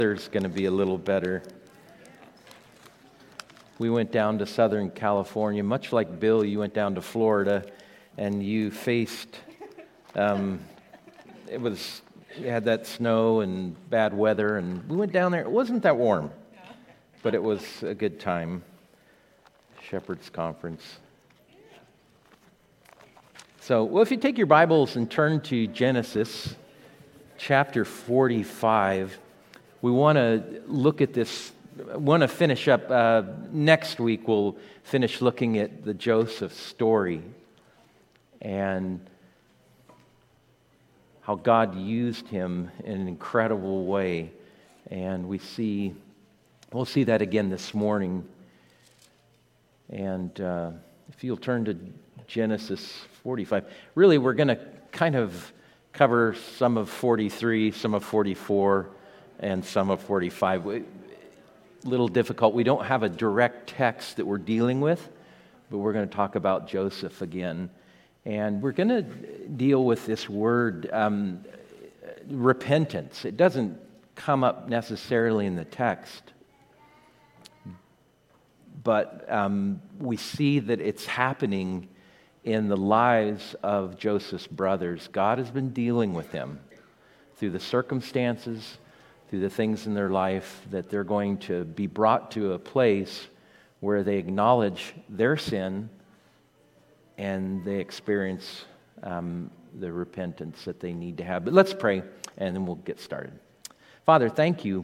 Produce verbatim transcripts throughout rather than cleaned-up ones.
There's going to be a little better. We went down to Southern California, much like Bill, you went down to Florida, and you faced, um, it was, you had that snow and bad weather, and we went down there. It wasn't that warm, but it was a good time. Shepherd's Conference. So, well, if you take your Bibles and turn to Genesis chapter forty-five, we want to look at this, want to finish up, uh, next week we'll finish looking at the Joseph story and how God used him in an incredible way. And we see, we'll see that again this morning. And uh, if you'll turn to Genesis forty-five, really we're going to kind of cover some of forty-three, some of forty-four, and some of forty-five. A little difficult. We don't have a direct text that we're dealing with, but we're going to talk about Joseph again. And we're going to deal with this word, um, repentance. It doesn't come up necessarily in the text, but um, we see that it's happening in the lives of Joseph's brothers. God has been dealing with them through the circumstances, through the things in their life, that they're going to be brought to a place where they acknowledge their sin and they experience um, the repentance that they need to have. But let's pray, and then we'll get started. Father, thank you.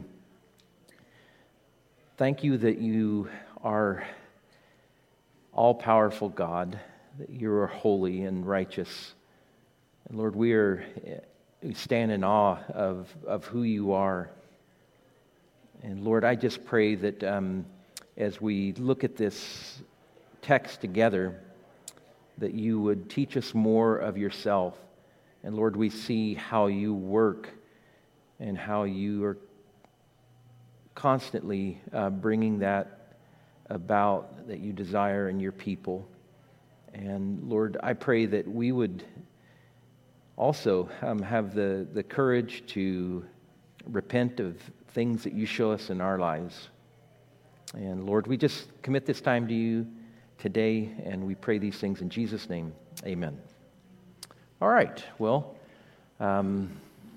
Thank you that you are all-powerful God, that you are holy and righteous. And Lord, we are we stand in awe of, of who you are. And Lord, I just pray that um, as we look at this text together, that you would teach us more of yourself. And Lord, we see how you work and how you are constantly uh, bringing that about that you desire in your people. And Lord, I pray that we would also um, have the, the courage to repent of things that you show us in our lives. And Lord, we just commit this time to you today, and we pray these things in Jesus' name. Amen. All right, well, um,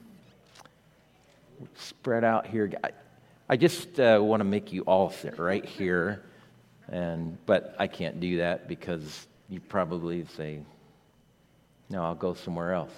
spread out here. I, I just uh, want to make you all sit right here, and but I can't do that because you probably say, no, I'll go somewhere else.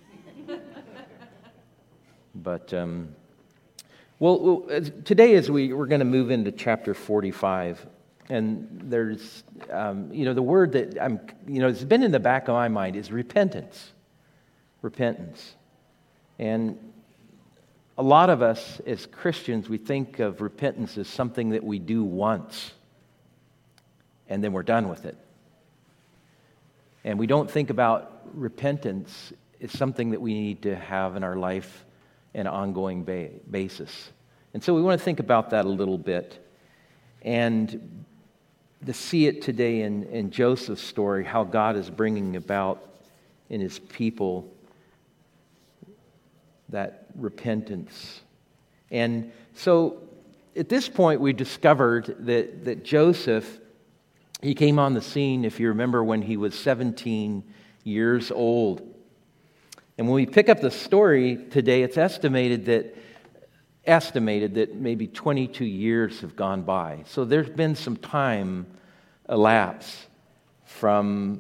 But, um, well, well, today as we, we're going to move into chapter forty-five, and there's, um, you know, the word that I'm, you know, it's been in the back of my mind is repentance. Repentance. And a lot of us as Christians, we think of repentance as something that we do once, and then we're done with it. And we don't think about repentance as something that we need to have in our life on an ongoing ba- basis. And so we want to think about that a little bit and to see it today in, in Joseph's story, how God is bringing about in his people that repentance. And so at this point we discovered that, that Joseph, he came on the scene, if you remember, when he was seventeen years old. And when we pick up the story today, it's estimated that estimated that maybe twenty-two years have gone by. So there's been some time elapsed from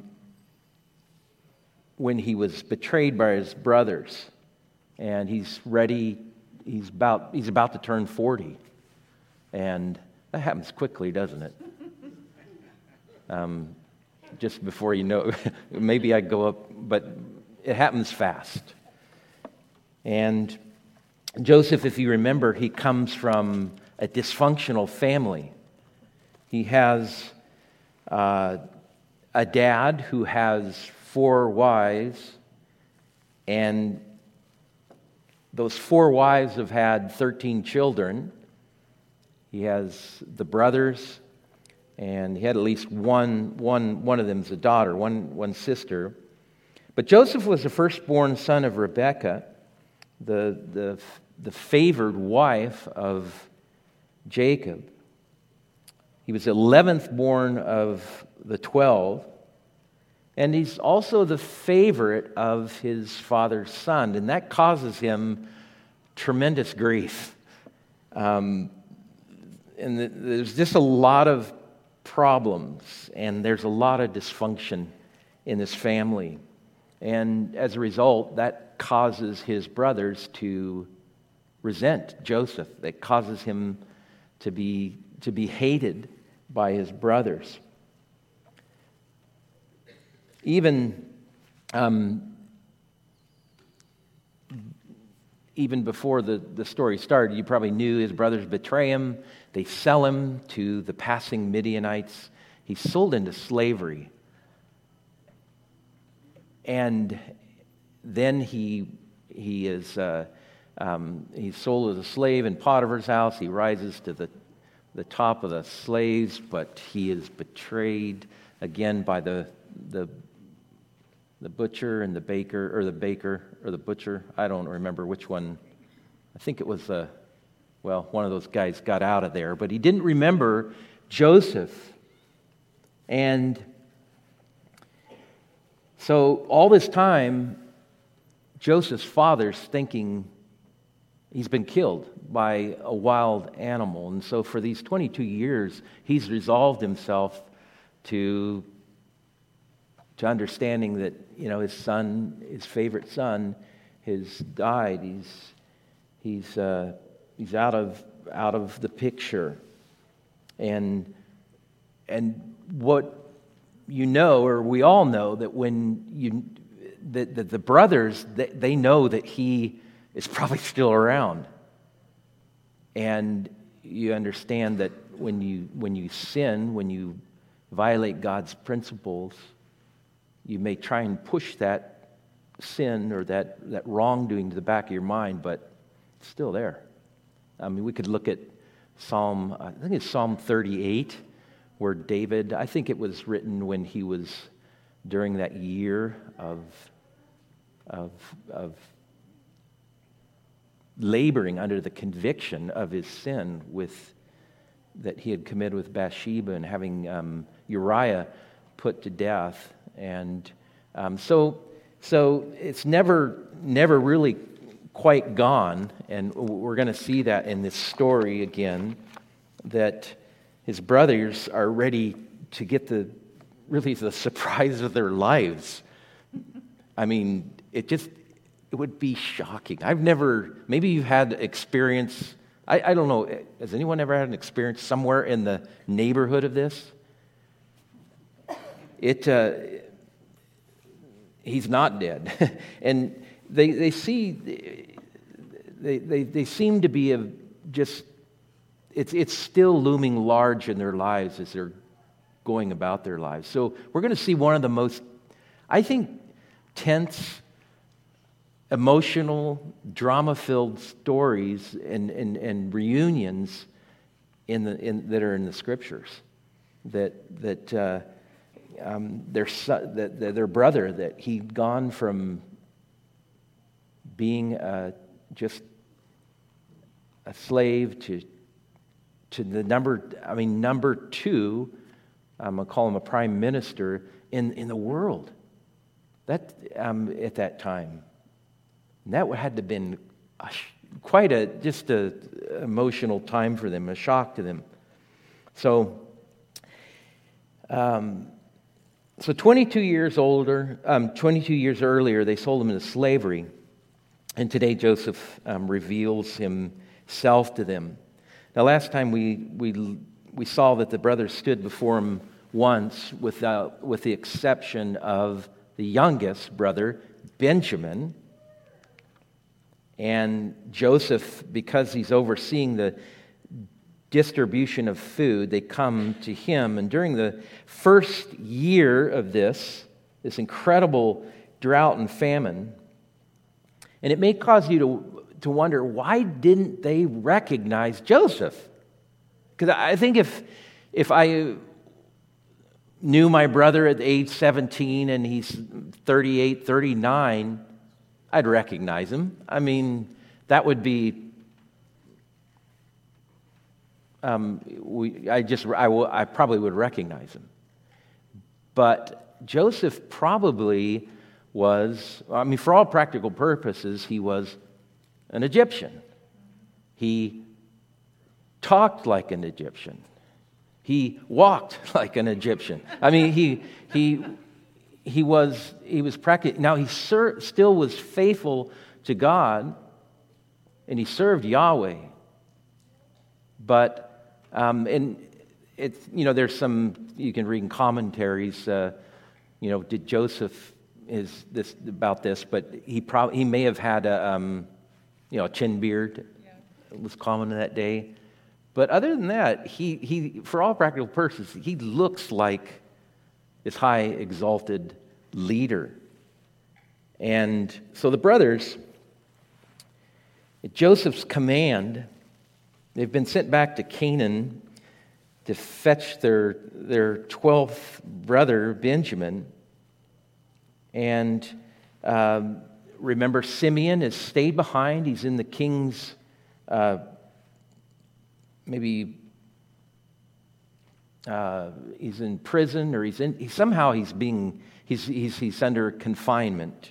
when he was betrayed by his brothers, and he's ready. He's about he's about to turn forty, and that happens quickly, doesn't it? Um, just before you know, maybe I go up, but it happens fast. And Joseph, if you remember, he comes from a dysfunctional family. He has uh, a dad who has four wives, and those four wives have had thirteen children. He has the brothers, and he had at least one, one, one of them's a daughter, one, one sister. But Joseph was the firstborn son of Rebekah, the, the the favored wife of Jacob. He was the eleventh born of the twelve, and he's also the favorite of his father's son, and that causes him tremendous grief. Um, and the, there's just a lot of problems, and there's a lot of dysfunction in this family. And as a result, that causes his brothers to resent Joseph. That causes him to be to be hated by his brothers. Even um, even before the, the story started, you probably knew his brothers betray him. They sell him to the passing Midianites. He's sold into slavery. And then he he is uh, um, he's sold as a slave in Potiphar's house. He rises to the the top of the slaves, but he is betrayed again by the the the butcher and the baker, or the baker or the butcher. I don't remember which one. I think it was uh, well, one of those guys got out of there, but he didn't remember Joseph. And so all this time, Joseph's father's thinking he's been killed by a wild animal. And so for these twenty-two years, he's resolved himself to, to understanding that, you know, his son, his favorite son, has died. He's he's uh, he's out of out of the picture. And and what you know, or we all know, that when you that, that the brothers, they, they know that he is probably still around. And you understand that when you when you sin, when you violate God's principles, you may try and push that sin or that, that wrongdoing to the back of your mind, but it's still there. I mean, we could look at Psalm, I think it's Psalm thirty-eight, where David, I think it was written when he was during that year of of of laboring under the conviction of his sin with that he had committed with Bathsheba and having um, Uriah put to death. And um, so so it's never never really quite gone, and we're going to see that in this story again, that his brothers are ready to get the really the surprise of their lives. I mean, it just it would be shocking. I've never, maybe you've had experience, I, I don't know, has anyone ever had an experience somewhere in the neighborhood of this? It, uh, he's not dead. And they they see, they, they, they seem to be a, just, it's, it's still looming large in their lives as they're going about their lives. So we're going to see one of the most, I think, tense, emotional, drama-filled stories and, and, and reunions in the in, that are in the Scriptures. That that uh, um, their son, that, that their brother, that he'd gone from being uh, just a slave to to the number. I mean, number two. I'm gonna call him a prime minister in in the world. That um, at that time. And that had to have been a, quite a, just a emotional time for them, a shock to them. So, um, so twenty-two years older, um, twenty-two years earlier, they sold him into slavery. And today Joseph um, reveals himself to them. Now, last time we we we saw that the brothers stood before him once, without, with the exception of the youngest brother, Benjamin. And Joseph, because he's overseeing the distribution of food, they come to him. And during the first year of this, this incredible drought and famine, and it may cause you to, to wonder, why didn't they recognize Joseph? Because I think if if I knew my brother at age seventeen and he's thirty-eight, thirty-nine, I'd recognize him. I mean, that would be um, we, I just I, will, I probably would recognize him. But Joseph probably was, I mean, for all practical purposes, he was an Egyptian. He talked like an Egyptian. He walked like an Egyptian. I mean, he he he was he was practical. Now he ser- still was faithful to God, and he served Yahweh. But um, and it's you know there's some you can read in commentaries. Uh, you know, did Joseph is this about this? But he probably he may have had a um, you know a chin beard. Yeah. It was common in that day. But other than that, he, he, for all practical purposes, he looks like this high, exalted leader. And so the brothers, at Joseph's command, they've been sent back to Canaan to fetch their, their twelfth brother, Benjamin. And um, remember, Simeon has stayed behind. He's in the king's uh Maybe uh, he's in prison, or he's in. He, somehow he's being he's he's he's under confinement.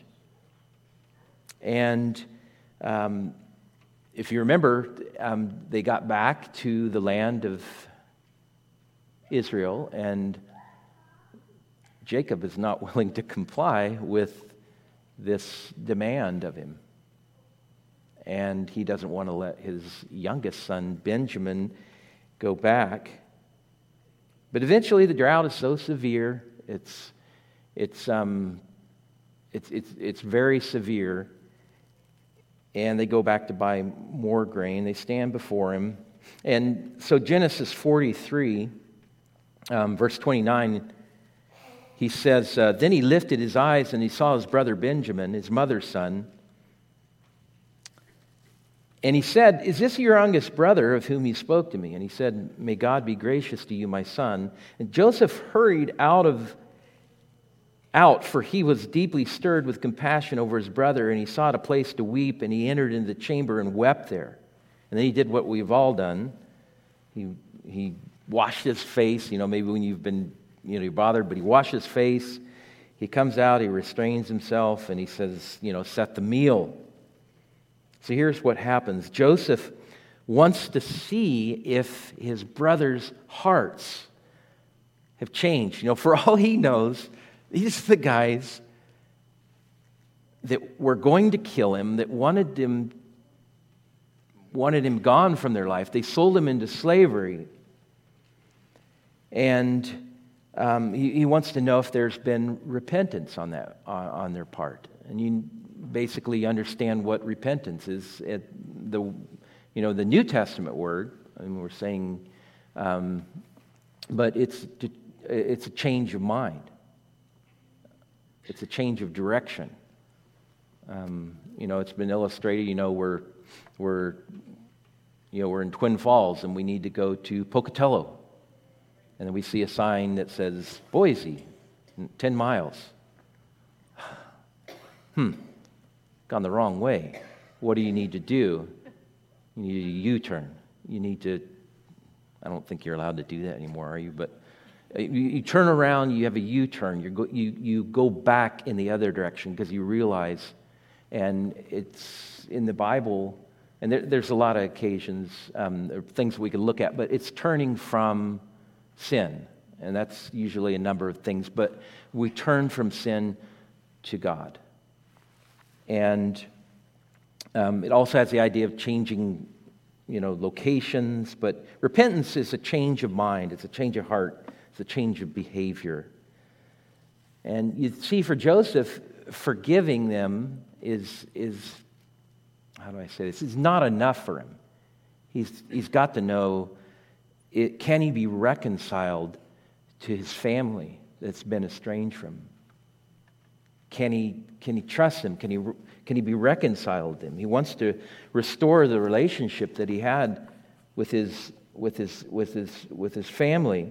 And um, if you remember, um, they got back to the land of Israel, and Jacob is not willing to comply with this demand of him. And he doesn't want to let his youngest son, Benjamin, go back. But eventually the drought is so severe, it's, it's, um, it's, it's, it's very severe. And they go back to buy more grain. They stand before him. And so Genesis forty-three, um, verse twenty-nine, he says, uh, Then he lifted his eyes and he saw his brother Benjamin, his mother's son. And he said, Is this your youngest brother of whom you spoke to me? And he said, May God be gracious to you, my son. And Joseph hurried out of out, for he was deeply stirred with compassion over his brother, and he sought a place to weep, and he entered into the chamber and wept there. And then he did what we've all done. He he washed his face, you know, maybe when you've been, you know, you're bothered, but he washed his face. He comes out, he restrains himself, and he says, you know, set the meal. So here's what happens. Joseph wants to see if his brothers' hearts have changed. You know, for all he knows, these are the guys that were going to kill him, that wanted him, wanted him gone from their life. They sold him into slavery. And um, he, he wants to know if there's been repentance on that on, on their part. And you basically understand what repentance is. It, the, you know, the New Testament word, I mean, we're saying, um, but it's, it's a change of mind. It's a change of direction. Um, you know, it's been illustrated, you know, we're, we're, you know, we're in Twin Falls and we need to go to Pocatello. And then we see a sign that says, Boise, ten miles. Hmm. Gone the wrong way. What do you need to do? You need a U-turn. You need to, I don't think you're allowed to do that anymore, are you? But you, you turn around, you have a U-turn. You go, you, you go back in the other direction because you realize, and it's in the Bible, and there, there's a lot of occasions, um, there are things we can look at, but it's turning from sin. And that's usually a number of things, but we turn from sin to God. And um, it also has the idea of changing, you know, locations. But repentance is a change of mind. It's a change of heart. It's a change of behavior. And you see, for Joseph, forgiving them is is how do I say this? Is not enough for him. He's he's got to know, it, can he be reconciled to his family that's been estranged from him? Can he, can he trust him? Can he, can he be reconciled to him? He wants to restore the relationship that he had with his, with his, with his, with his family.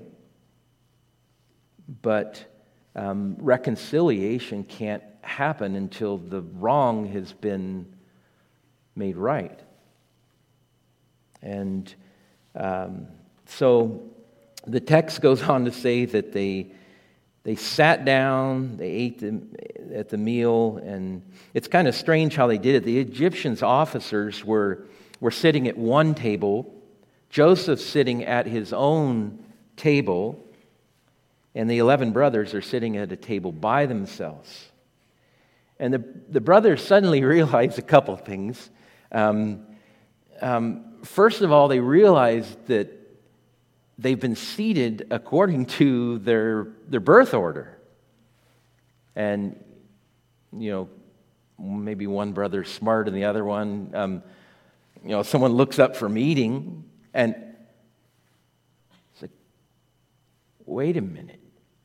But um, reconciliation can't happen until the wrong has been made right. And um, so the text goes on to say that they they sat down, they ate the, at the meal, and it's kind of strange how they did it. The Egyptians' officers were, were sitting at one table, Joseph sitting at his own table, and the eleven brothers are sitting at a table by themselves. And the, the brothers suddenly realized a couple things. Um, um, first of all, they realized that they've been seated according to their their birth order. And, you know, maybe one brother's smarter than the other one. Um, you know, someone looks up from eating, and it's like, wait a minute.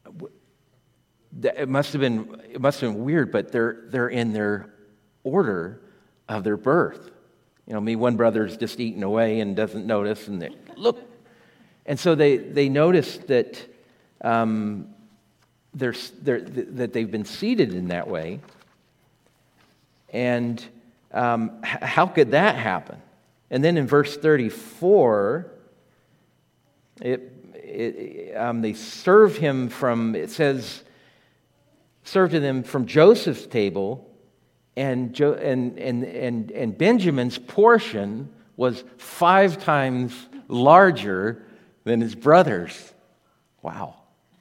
It must have been it must have been weird, but they're they're in their order of their birth. You know, me, one brother's just eating away and doesn't notice, and they look. And so they, they noticed that um, they're, they're, that they've been seated in that way. And um, h- how could that happen? And then in verse thirty-four, it, it, um, they serve him from, it says, served to them from Joseph's table, and, jo- and, and, and, and Benjamin's portion was five times larger than his brothers. Wow.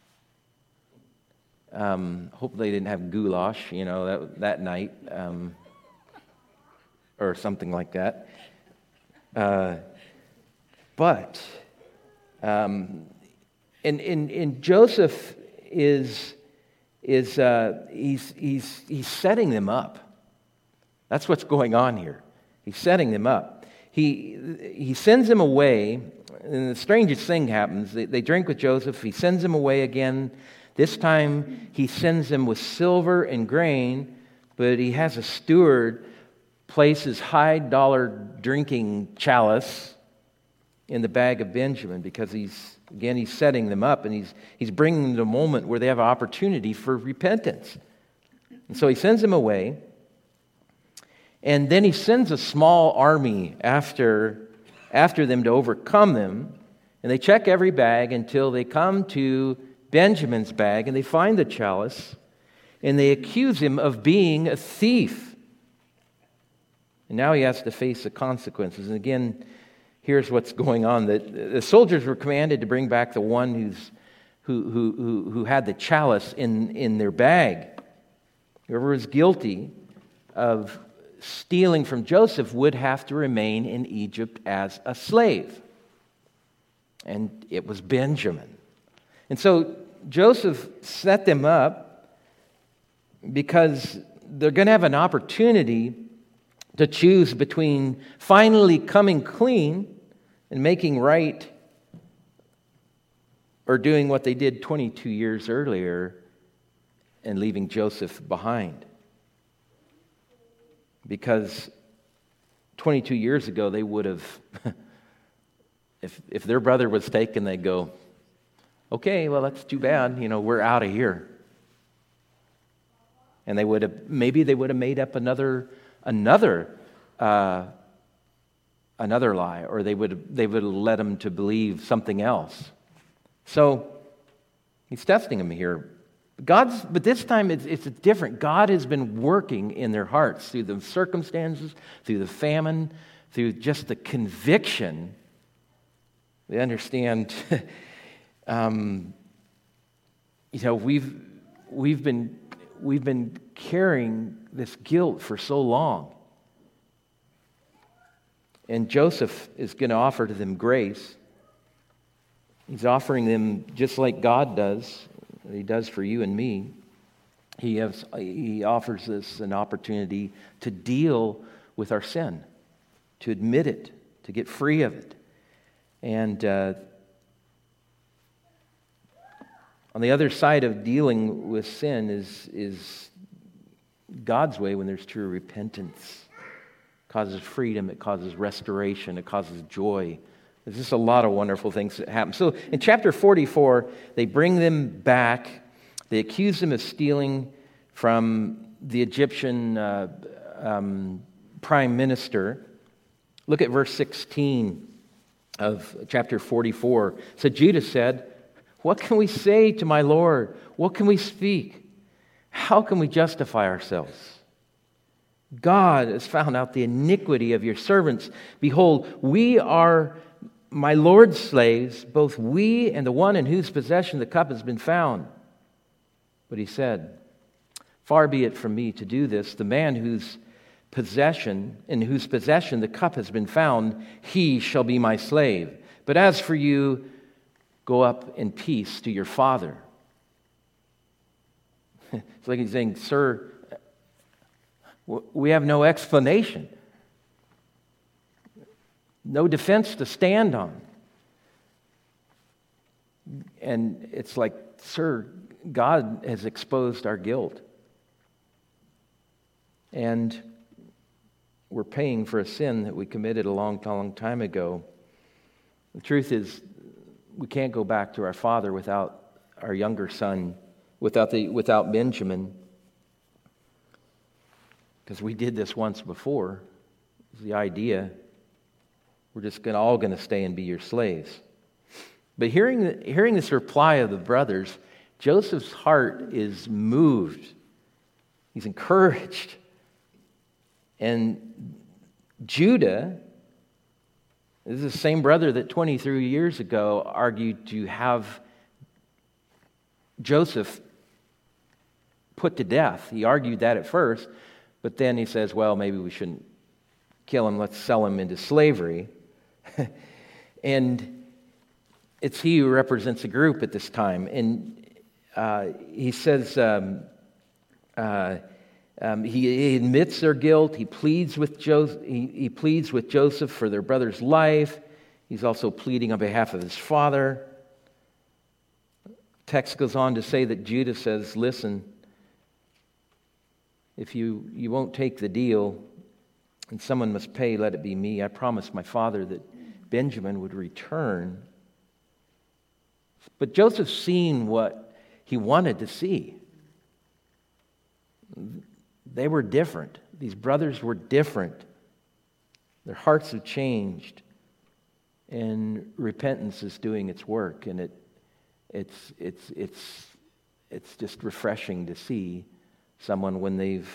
Um, hope they didn't have goulash, you know, that that night, um, or something like that. Uh, but, um, and, and, and Joseph is is uh, he's he's he's setting them up. That's what's going on here. He's setting them up. He he sends them away. And the strangest thing happens. They, they drink with Joseph. He sends them away again. This time he sends them with silver and grain, but he has a steward place his high dollar drinking chalice in the bag of Benjamin, because he's, again, he's setting them up, and he's, he's bringing them to a moment where they have an opportunity for repentance. And so he sends them away, and then he sends a small army after after them to overcome them, and they check every bag until they come to Benjamin's bag, and they find the chalice, and they accuse him of being a thief. And now he has to face the consequences. And again, here's what's going on. The, the soldiers were commanded to bring back the one who's, who, who, who, who had the chalice in, in their bag. Whoever was guilty of stealing from Joseph would have to remain in Egypt as a slave. And it was Benjamin. And so Joseph set them up because they're going to have an opportunity to choose between finally coming clean and making right, or doing what they did twenty-two years earlier and leaving Joseph behind. Because twenty-two years ago, they would have, if if their brother was taken, they'd go, okay, well, that's too bad. You know, we're out of here. And they would have, maybe they would have made up another another uh, another lie, or they would have, they would have led them to believe something else. So he's testing them here. God's, but this time it's, it's different. God has been working in their hearts through the circumstances, through the famine, through just the conviction. They understand, um, you know, we've we've been we've been carrying this guilt for so long, and Joseph is going to offer to them grace. He's offering them just like God does. He does for you and me. He has, he offers us an opportunity to deal with our sin, to admit it, to get free of it. And uh, on the other side of dealing with sin is, is God's way when there's true repentance. It causes freedom, it causes restoration, it causes joy. There's just a lot of wonderful things that happen. So in chapter forty-four, they bring them back. They accuse them of stealing from the Egyptian uh, um, prime minister. Look at verse sixteen. of chapter forty-four. So Judah said, "What can we say to my Lord? What can we speak? How can we justify ourselves? God has found out the iniquity of your servants. Behold, we are my Lord's slaves, both we and the one in whose possession the cup has been found." But he said, "Far be it from me to do this. The man whose possession, in whose possession the cup has been found, he shall be my slave. But as for you, go up in peace to your father." It's like he's saying, "Sir, we have no explanation, no defense to stand on." And it's like, "Sir, God has exposed our guilt. And we're paying for a sin that we committed a long, long time ago." The truth is, we can't go back to our father without our younger son, without the without Benjamin, because we did this once before. It was the idea. We're just gonna, all going to stay and be your slaves. But hearing the, hearing this reply of the brothers, Joseph's heart is moved. He's encouraged. And Judah, this is the same brother that twenty-three years ago argued to have Joseph put to death. He argued that at first, but then he says, well, maybe we shouldn't kill him. Let's sell him into slavery. And it's he who represents the group at this time. And uh, he says... Um, uh, Um, he, he admits their guilt. He pleads with Joseph. He, he pleads with Joseph for their brother's life. He's also pleading on behalf of his father. Text goes on to say that Judah says, "Listen, if you you won't take the deal, and someone must pay, let it be me. I promised my father that Benjamin would return." But Joseph's seen what he wanted to see. They were different. These brothers were different. Their hearts have changed. And repentance is doing its work. And it, it's, it's, it's, it's just refreshing to see someone when they've,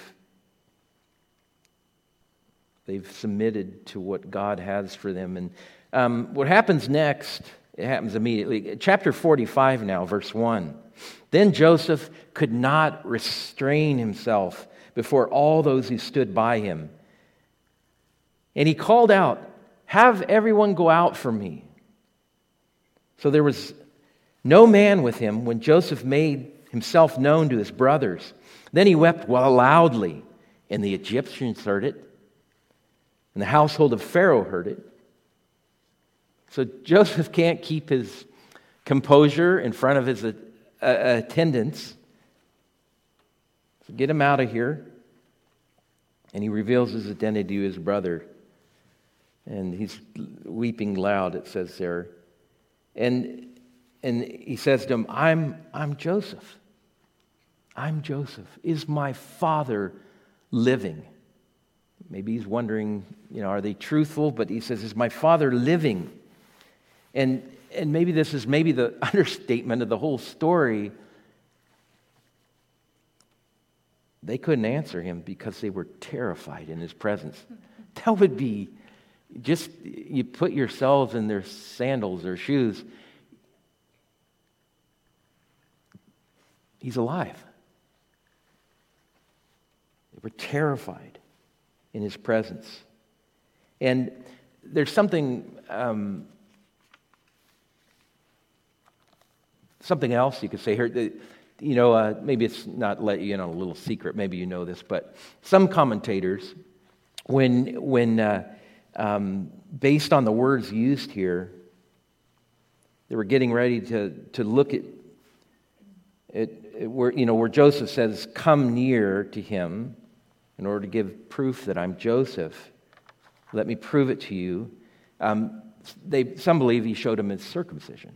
they've submitted to what God has for them. And um, what happens next, it happens immediately. Chapter forty-five now, verse one. "Then Joseph could not restrain himself before all those who stood by him. And he called out, 'Have everyone go out from me.' So there was no man with him when Joseph made himself known to his brothers. Then he wept loudly, and the Egyptians heard it, and the household of Pharaoh heard it." So Joseph can't keep his composure in front of his uh, attendants. So get him out of here. And he reveals his identity to his brother. And he's weeping loud, it says there. And and he says to him, I'm I'm Joseph. I'm Joseph. Is my father living? Maybe he's wondering, you know, are they truthful? But he says, is my father living? And and maybe this is maybe the understatement of the whole story. They couldn't answer him because they were terrified in his presence. That would be just, you put yourselves in their sandals or shoes. He's alive. They were terrified in his presence. And there's something um, something else you could say here. That, you know, uh, maybe it's not let you in on a little secret. Maybe you know this, but some commentators, when when uh, um, based on the words used here, they were getting ready to to look at it, it where you know where Joseph says, "Come near to him," in order to give proof that I'm Joseph. Let me prove it to you. Um, they some believe he showed him his circumcision.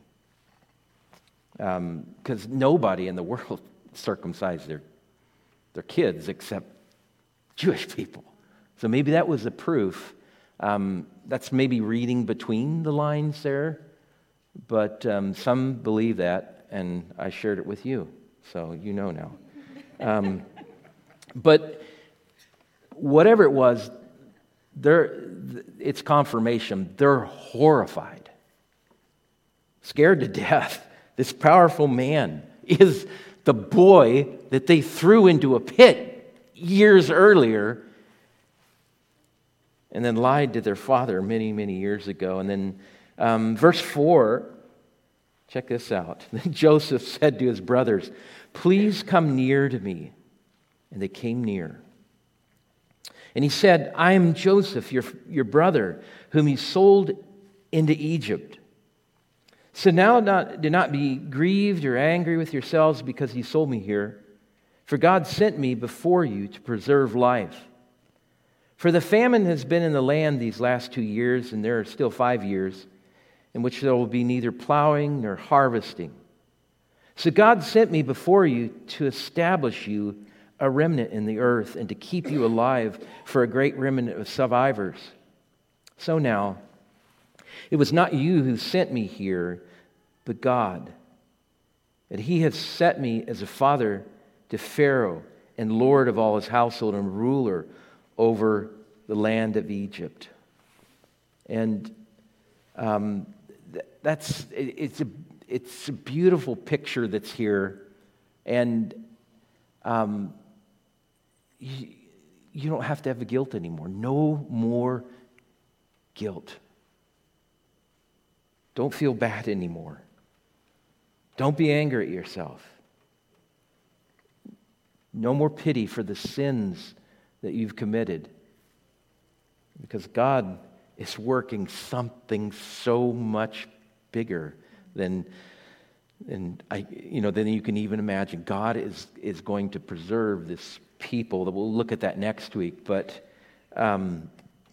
Because um, nobody in the world circumcised their, their kids except Jewish people. So maybe that was the proof. Um, that's maybe reading between the lines there, but um, some believe that, and I shared it with you, so you know now. Um, but whatever it was, they're, it's confirmation. They're horrified, scared to death. This powerful man is the boy that they threw into a pit years earlier and then lied to their father many, many years ago. And then um, verse four, check this out. Then Joseph said to his brothers, "Please come near to me." And they came near. And he said, "I am Joseph, your, your brother, whom he sold into Egypt. So now not, do not be grieved or angry with yourselves because he sold me here. For God sent me before you to preserve life. For the famine has been in the land these last two years, and there are still five years, in which there will be neither plowing nor harvesting. So God sent me before you to establish you a remnant in the earth and to keep you alive for a great remnant of survivors. So now, it was not you who sent me here, but God. And he has set me as a father to Pharaoh and lord of all his household and ruler over the land of Egypt." And um, that's it's a it's a beautiful picture that's here, and um, you, you don't have to have guilt anymore. No more guilt. Don't feel bad anymore. Don't be angry at yourself. No more pity for the sins that you've committed, because God is working something so much bigger than, than I, you know, than you can even imagine. God is is going to preserve this people. That we'll look at that next week, but um,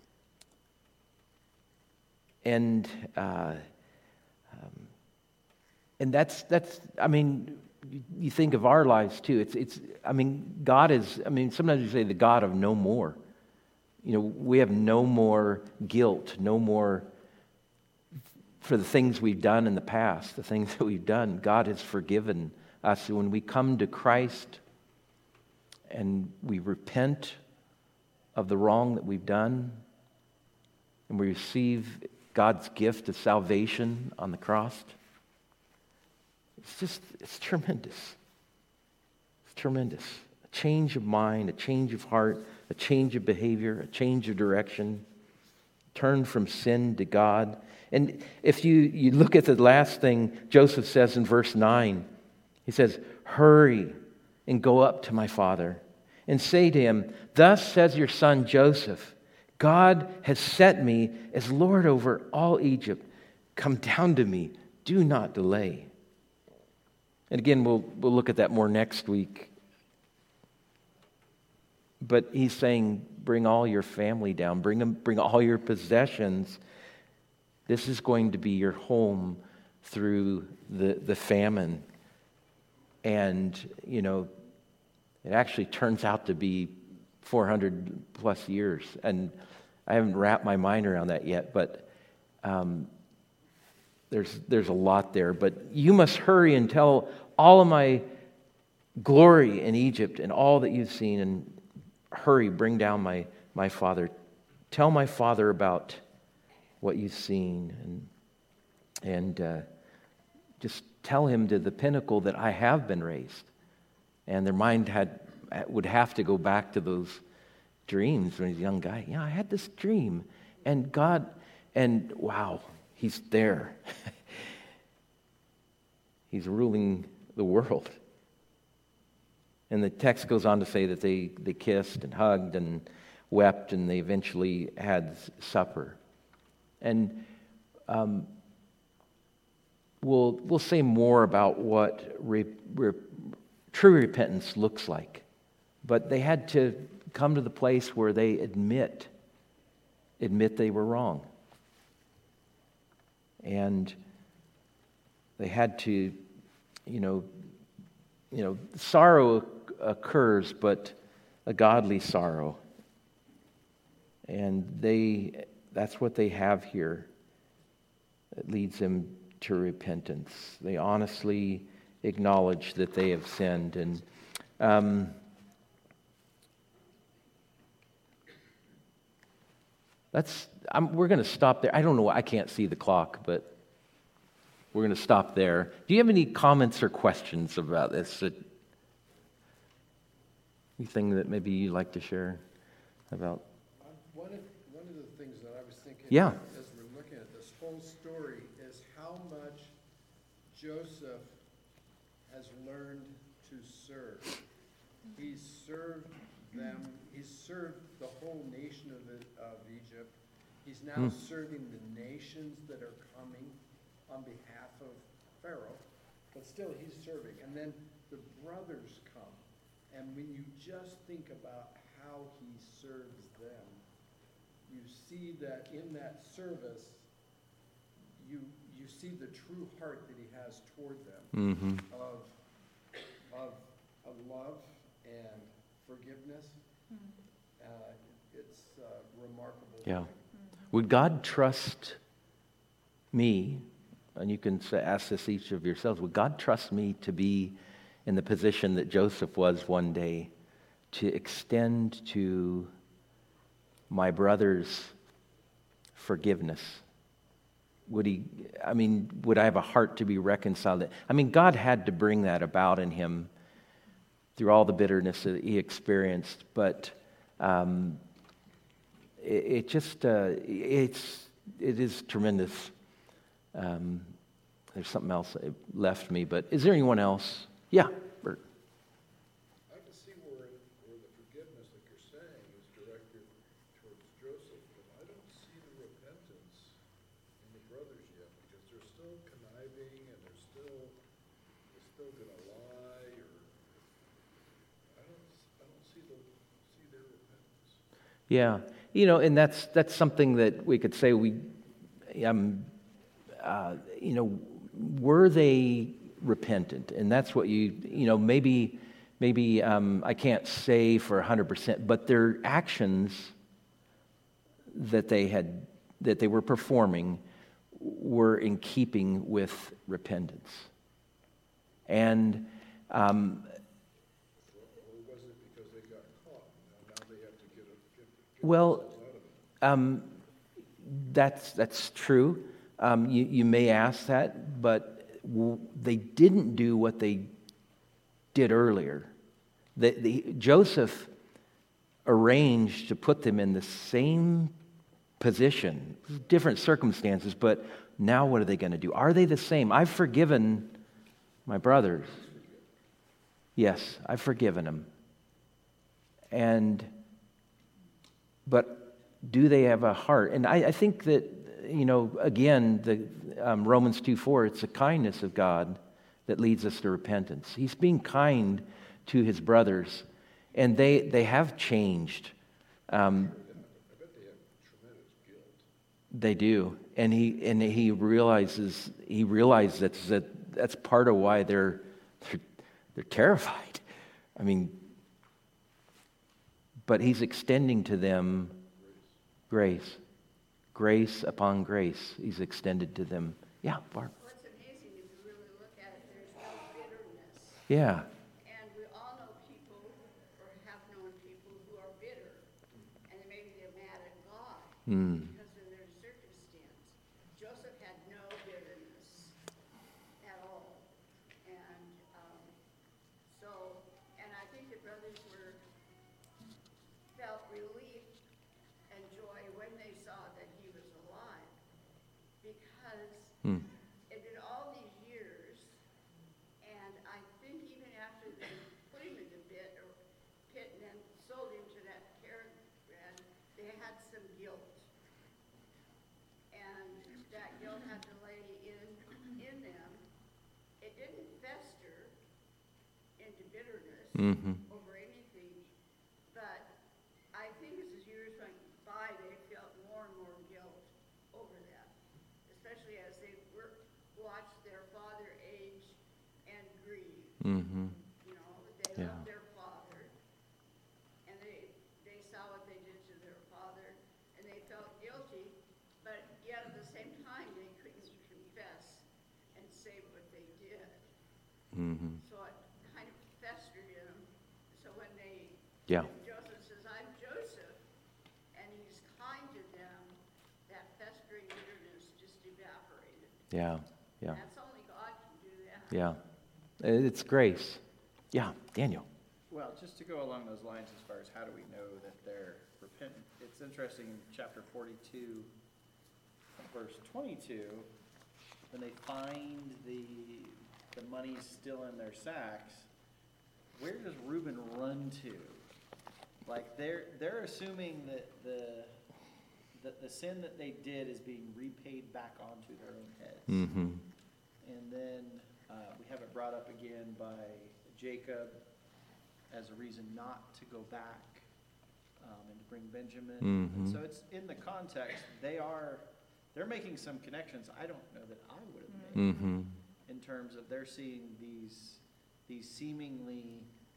and uh, um, and that's that's. I mean, you think of our lives too. It's it's. I mean, God is. I mean, sometimes you say the God of no more. You know, we have no more guilt, no more for the things we've done in the past, the things that we've done. God has forgiven us. When we come to Christ and we repent of the wrong that we've done, and we receive God's gift of salvation on the cross, it's just, it's tremendous. It's tremendous. A change of mind, a change of heart, a change of behavior, a change of direction, turn from sin to God. And if you, you look at the last thing Joseph says in verse nine, he says, "Hurry and go up to my father and say to him, 'Thus says your son Joseph, God has set me as Lord over all Egypt. Come down to me. Do not delay.'" And again, we'll we'll look at that more next week. But he's saying, bring all your family down. Bring them, bring all your possessions. This is going to be your home through the, the famine. And, you know, it actually turns out to be four hundred plus years. And I haven't wrapped my mind around that yet, but um, there's there's a lot there. But you must hurry and tell all of my glory in Egypt and all that you've seen, and hurry, bring down my, my father. Tell my father about what you've seen, and and uh, just tell him to the pinnacle that I have been raised. And their mind had would have to go back to those dreams when he was a young guy. Yeah, I had this dream, and God, and wow, he's there. He's ruling the world. And the text goes on to say that they, they kissed and hugged and wept, and they eventually had supper. And um, we'll we'll say more about what re, re, true repentance looks like. But they had to come to the place where they admit, admit they were wrong. And they had to, you know, you know, sorrow occurs, but a godly sorrow. And they that's what they have here. It leads them to repentance. They honestly acknowledge that they have sinned. And um, that's I'm, we're going to stop there. I don't know. I can't see the clock, but we're going to stop there. Do you have any comments or questions about this? Anything that maybe you'd like to share about? Um, one of one of the things that I was thinking Yeah. as we're looking at this whole story is how much Joseph has learned to serve. He's served them. He's served the whole nation of, the, of Egypt. He's now Mm. serving the nations that are coming on behalf of Pharaoh, but still he's serving. And then the brothers come. And when you just think about how he serves them, you see that in that service, you you see the true heart that he has toward them Mm-hmm. of, of of love and forgiveness. Uh, it's uh, remarkable. Yeah. Would God trust me, and you can say, ask this each of yourselves, would God trust me to be in the position that Joseph was one day, to extend to my brothers forgiveness? Would he, I mean, would I have a heart to be reconciled? I mean, God had to bring that about in him through all the bitterness that he experienced, but um, it, it just, uh, it's, it is tremendous. Um, there's something else that left me, but is there anyone else? Yeah, Bert. I can see where, where the forgiveness that you're saying is directed towards Joseph, but I don't see the repentance in the brothers yet, because they're still conniving and they're still they're still gonna lie, or I don't I don't see the see their repentance. Yeah, you know, and that's that's something that we could say we, um, uh, you know, were they repentant? And that's what you, you know, maybe, maybe um, I can't say for one hundred percent, but their actions that they had, that they were performing were in keeping with repentance. And um, Or was it because they got caught? Now, now they have to get, a, get, get well, themselves out of it. um, that's that's true. Um, you, you may ask that, but w- they didn't do what they did earlier. The, the, Joseph arranged to put them in the same position, different circumstances, but now what are they going to do? Are they the same? I've forgiven my brothers. Yes, I've forgiven them. And, but do they have a heart? And I, I think that, you know, again, the um, Romans two four, it's the kindness of God that leads us to repentance. He's being kind to his brothers, and they, they have changed. Um, I bet they have tremendous guilt. they do, and he and he realizes he realizes that that that's part of why they're they're, they're terrified. I mean, but he's extending to them grace. Grace upon grace, he's extended to them. Yeah, Barb. What's amazing, if you really look at it, there's no bitterness. Yeah. And we all know people, or have known people, who are bitter. And maybe they're mad at God Hmm. because of their circumstance. Joseph had no bitterness at all. And um, so, and I think the brothers were, felt relief and joy when they saw that he was alive. Because Hmm. it did all these years, and I think even after they put him in the pit, or pit and then sold him to that caravan, they had some guilt. And that guilt had to lay in, in them. It didn't fester into bitterness Mm-hmm. over anything, but I think as the years went by, they felt more and more guilt over that, especially as they were, watched their father age and grieve. Mm-hmm. You know, they Yeah. loved their father, and they they saw what they did to their father, and they felt guilty Mm-hmm. So it kind of festered in him. So when they, Yeah. when Joseph says, I'm Joseph, and he's kind to them, that festering bitterness just evaporated. Yeah. Yeah. That's only God can do that. Yeah. It's grace. Yeah. Daniel. Well, just to go along those lines as far as how do we know that they're repentant, it's interesting in chapter forty-two, verse twenty-two, when they find the, the money still in their sacks, where does Reuben run to? Like, they're, they're assuming that the, that the sin that they did is being repaid back onto their own heads. Mm-hmm. And then uh, we have it brought up again by Jacob as a reason not to go back um, and to bring Benjamin. Mhm. And so it's in the context, they are, they're making some connections I don't know that I would have made Mm-hmm. in terms of they're seeing these, these seemingly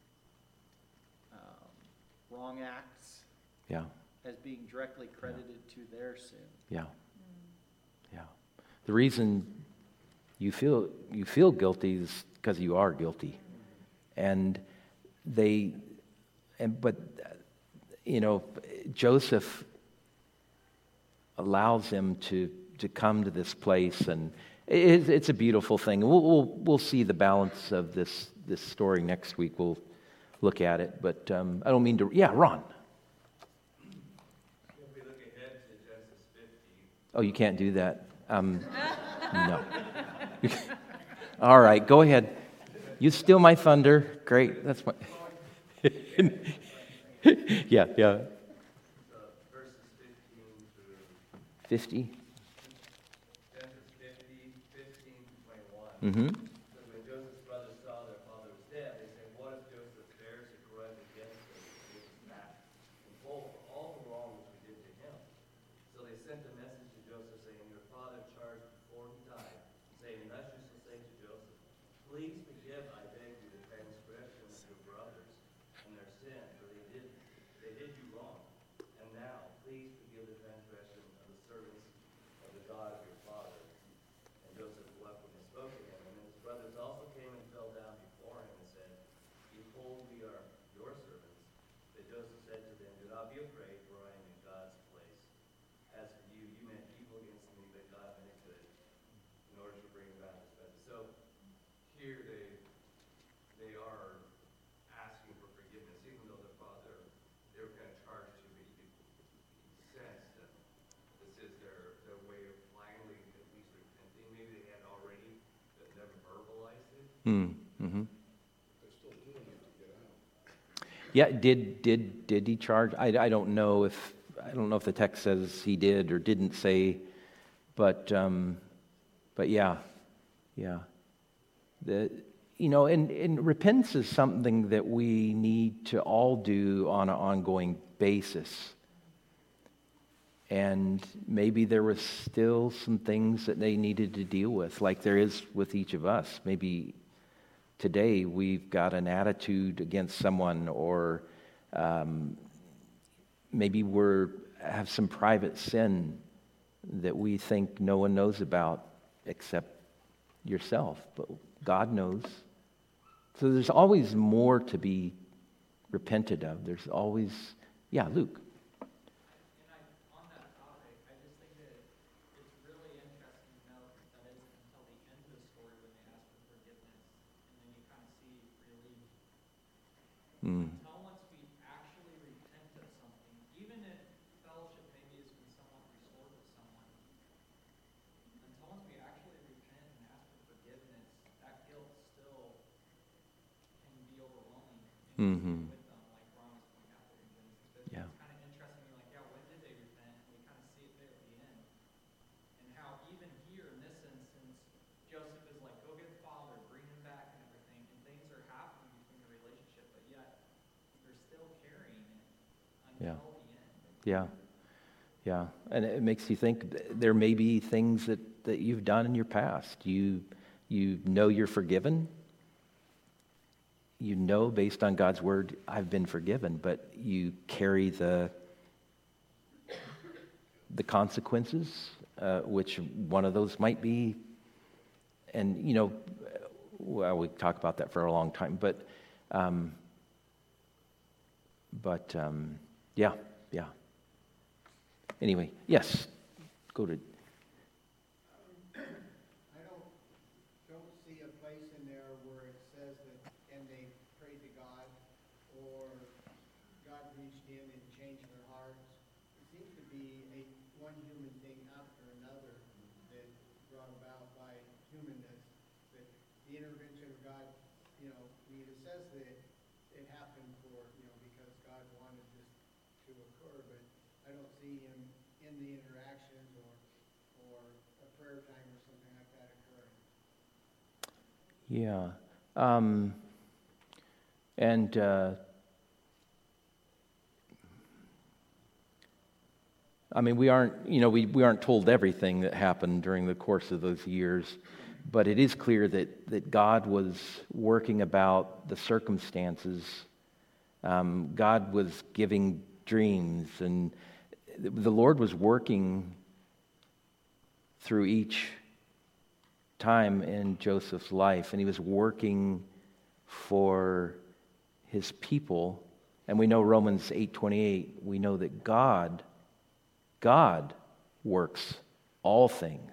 um, wrong acts Yeah. as being directly credited to their sin. Yeah. Yeah. The reason you feel you feel guilty is because you are guilty. And they and but you know, Joseph allows them to to come to this place, and it, it's a beautiful thing. We'll, we'll we'll see the balance of this this story next week. We'll look at it, but um, I don't mean to. Yeah, Ron. If we look ahead to Genesis fifty. Oh, you can't do that. Um, no. All right, go ahead. You steal my thunder. Great. That's my. yeah, yeah. Uh, verses fifteen through Fifty. Genesis fifty, fifteen to twenty-one. Mm-hmm. So when Joseph's brothers saw their father was dead, they said, "What if Joseph bears a grudge against us and gives us back in full for all the wrong which we did to him?" So they sent a message to Joseph saying, "Your father charged before he died, saying, thus you shall say to Joseph, please forgive, I beg you, the transgression of your brothers and their sin, for they did they did you wrong. And now please forgive the transgression of the servants of the God of your father." And Joseph wept when they spoke to him. And then his brothers also came and fell down before him and said, "Behold, we are your servants." But Joseph said to them, "Do not be afraid, for I am in God's place. As for you, you meant evil against me, but God meant it good, in order to bring about this blessing." So here they they are asking for forgiveness, even though their father, they were kind of charged to, but you could sense that this is their, their way of finally at least repenting. Maybe they had already, but never verbalized it. Mm-hmm. They're still doing it to get out. Yeah. Did did did he charge? I, I don't know if I don't know if the text says he did or didn't say, but um, but yeah, yeah. The you know, and, and repentance is something that we need to all do on an ongoing basis. And maybe there was still some things that they needed to deal with, like there is with each of us. Maybe today we've got an attitude against someone, or um, maybe we're have some private sin that we think no one knows about except yourself, but God knows. So there's always more to be repented of. There's always, yeah, Luke. And I, on that topic, I just think that it's really interesting to note that it's until the end of the story when they ask for forgiveness, and then you kind of see relief. Mm. Until once we actually repent of something, even if fellowship maybe has been somewhat restored with someone, until once we actually repent and ask for forgiveness, that guilt still can be overwhelming. And Mm-hmm. with them, like Ron was pointing out there in Genesis fifty. Yeah. It's kind of interesting, you're like, yeah, when did they repent? And we kind of see it there at the end. And how even here in this instance, Joseph is like, go get the father, bring him back and everything. And things are happening between the relationship, but yet they're still carrying it Yeah. until the end. Yeah, yeah, and it makes you think th- there may be things that, that you've done in your past. You you know you're forgiven. You know, based on God's word, I've been forgiven, but you carry the the consequences, uh, which one of those might be. And you know, well, we talk about that for a long time, but, um, but um, yeah, yeah. Anyway, yes, go to. I don't, don't see a place in there where it says that, and they prayed to God, or God reached in and changed their hearts. It seems to be a one human thing after another that brought about by humanness, that the intervention of God, you know, I mean, it says that it happened for, you know, because God wanted this to occur, but I don't see him in the interactions or, or a prayer time or something like that occurring. Yeah. Um, and uh, I mean, we aren't, you know, we, we aren't told everything that happened during the course of those years, but it is clear that, that God was working about the circumstances. Um, God was giving dreams, and the Lord was working through each time in Joseph's life, and he was working for his people. And we know Romans eight twenty-eight, we know that God, God works all things.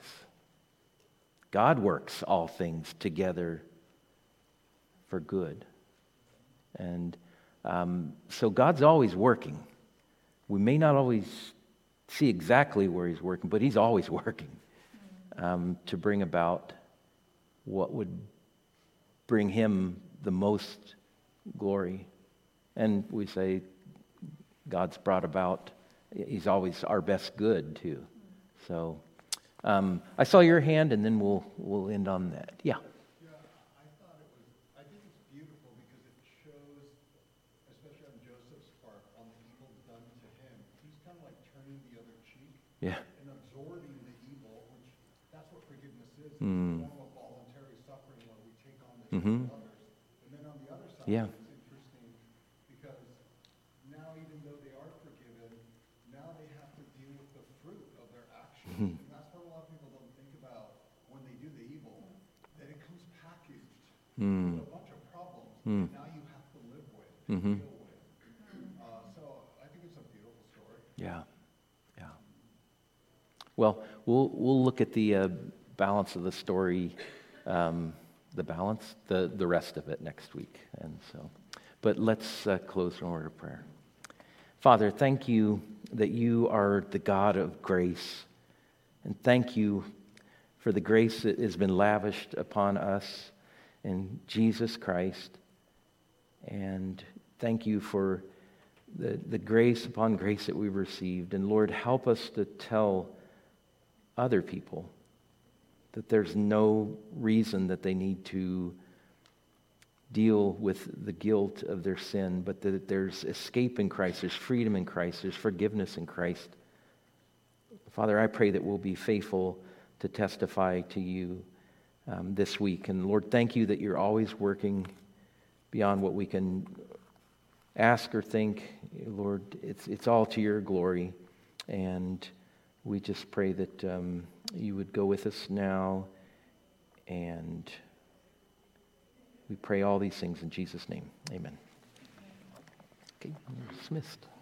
God works all things together for good. And um, so God's always working. We may not always see exactly where he's working, but he's always working um, to bring about what would bring him the most glory. And we say God's brought about, he's always our best good too. So um, I saw your hand, and then we'll we'll end on that. Yeah. Yeah, I thought it was, I think it's beautiful because it shows, especially on Joseph's part, on the evil done to him. He's kind of like turning the other cheek Yeah. and absorbing the evil, which that's what forgiveness is. Mm. It's a form of voluntary suffering where we take on the Mhm. sin of others. And then on the other side, Yeah. it's interesting because now even though they are forgiven, now they have to deal with the fruit of their actions. Mhm. And that's what a lot of people don't think about when they do the evil, that it comes packaged Mm. with a bunch of problems Mm. that now you have to live with and Mhm. deal with. Uh, so I think it's a beautiful story. Yeah. Yeah. Well, we'll we'll look at the uh, balance of the story, um, the balance, the the rest of it next week, and so. But let's uh, close in a word of prayer. Father, thank you that you are the God of grace, and thank you for the grace that has been lavished upon us in Jesus Christ, and thank you for the, the grace upon grace that we've received. And Lord, help us to tell other people that there's no reason that they need to deal with the guilt of their sin, but that there's escape in Christ, there's freedom in Christ, there's forgiveness in Christ. Father, I pray that we'll be faithful to testify to you um, this week. And Lord, thank you that you're always working beyond what we can ask or think. Lord, it's it's all to your glory. And we just pray that um, you would go with us now. And we pray all these things in Jesus' name. Amen. Okay, dismissed.